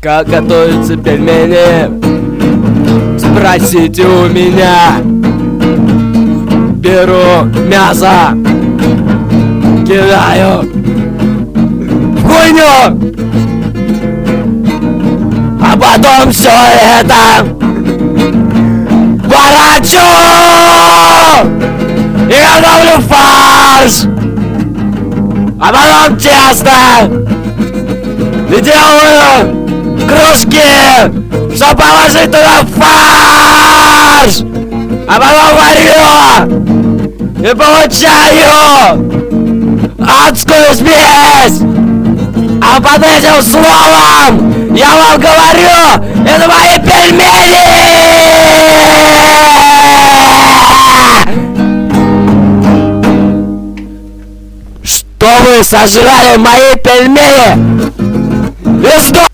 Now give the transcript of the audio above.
Как готовятся пельмени? Спросите у меня. Беру мясо, кидаю в хуйню, а потом все это ворочу и готовлю фарш, а потом тесто и делаю кружки, чтобы положить туда фарш, а потом варю и получаю адскую смесь. А под этим словом я вам говорю, это мои пельмени! Что вы сожрали мои пельмени? И